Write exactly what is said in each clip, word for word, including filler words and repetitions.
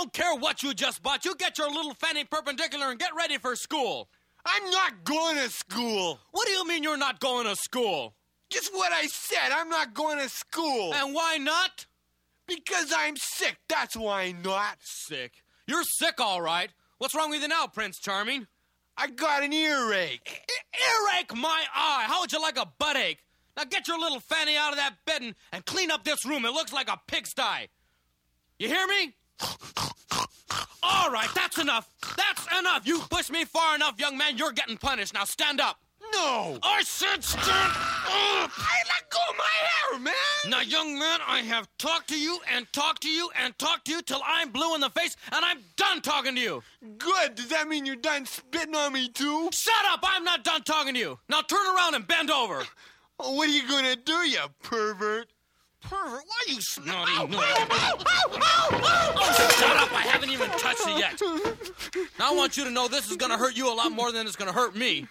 don't care what you just bought. You get your little fanny perpendicular and get ready for school. I'm not going to school. What do you mean you're not going to school? Just what I said. I'm not going to school. And why not? Because I'm sick. That's why I'm not. Sick? You're sick, all right. What's wrong with you now, Prince Charming? I got an earache. E- earache, my eye. How would you like a butt ache? Now get your little fanny out of that bed and, and clean up this room. It looks like a pigsty. You hear me? All right, that's enough. That's enough. You pushed me far enough, young man. You're getting punished. Now stand up. No. I said stand up. I let go of my hair, man. Now, young man, I have talked to you and talked to you and talked to you till I'm blue in the face, and I'm done talking to you. Good. Does that mean you're done spitting on me, too? Shut up. I'm not done talking to you. Now turn around and bend over. Oh, what are you going to do, you pervert? Pervert? Why are you snotty? Ow, ow, ow, ow, ow, oh, shut up. I haven't even touched you yet. Now I want you to know this is going to hurt you a lot more than it's going to hurt me.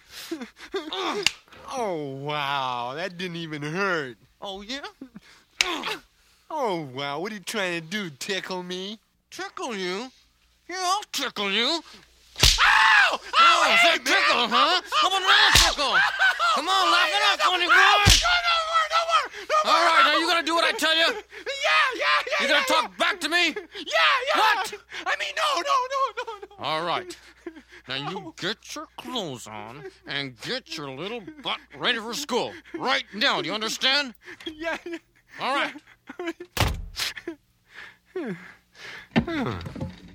Oh, wow. That didn't even hurt. Oh, yeah? Oh, wow. What are you trying to do, tickle me? Tickle you? Yeah, I'll tickle you. Ow! Ow! Oh, is Hey, that tickle, man. huh? Come on, around, tickle. Come on, laugh it up, funny boy. No, no more, no more, no more. All right, now you going to do what I tell you? Yeah, yeah, yeah. You going yeah, to talk yeah. back to me? Yeah, yeah. What? I mean, no, no, no, no, no. All right. Now you get your clothes on and get your little butt ready for school. Right now, do you understand? Yeah, yeah. All right. Yeah.